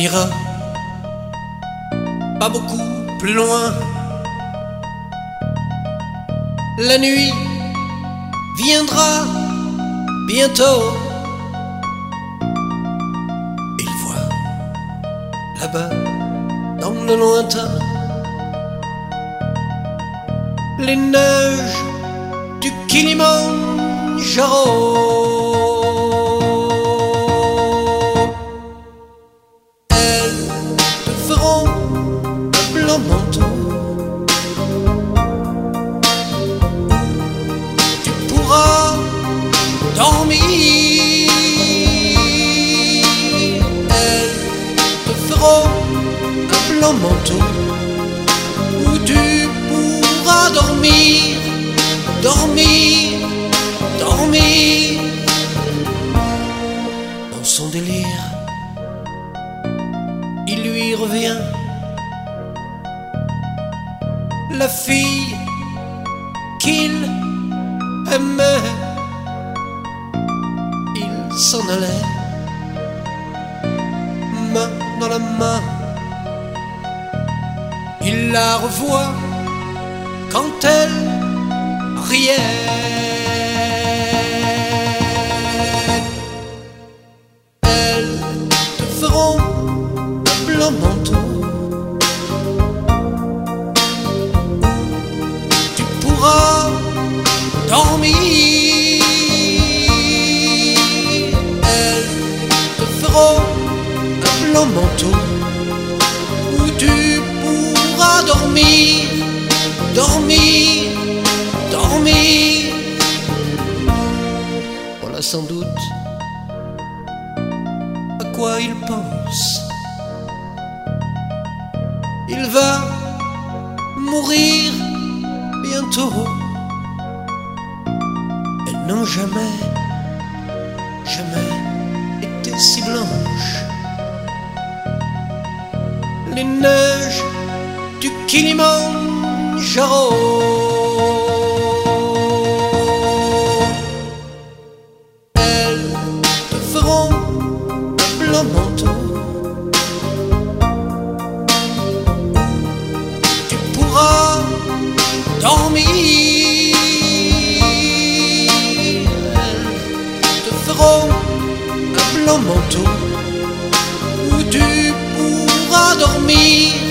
ira pas beaucoup plus loin. La nuit viendra bientôt. Il voit là-bas dans le lointain les neiges du Kilimandjaro. Elles te feront un blanc manteau. Tu pourras dormir. Elles te feront un blanc manteau où tu pourras dormir, dormir, dormir. Dans son délire, il lui revient la fille qu'il aimait. Il s'en allait, main dans la main. Il la revoit quand elle riait. Elles te feront un blanc manteau. Tu pourras dormir. Elles te feront un blanc manteau où tu pourras dormir, dormir, dormir. Voilà sans doute à quoi il pense. Il va mourir bientôt. Elles n'ont jamais, jamais été si blanches. Les neiges du Kilimandjaro. Elles te feront un blanc manteau. Tu pourras dormir. Elles te feront un blanc manteau où tu pourras dormir,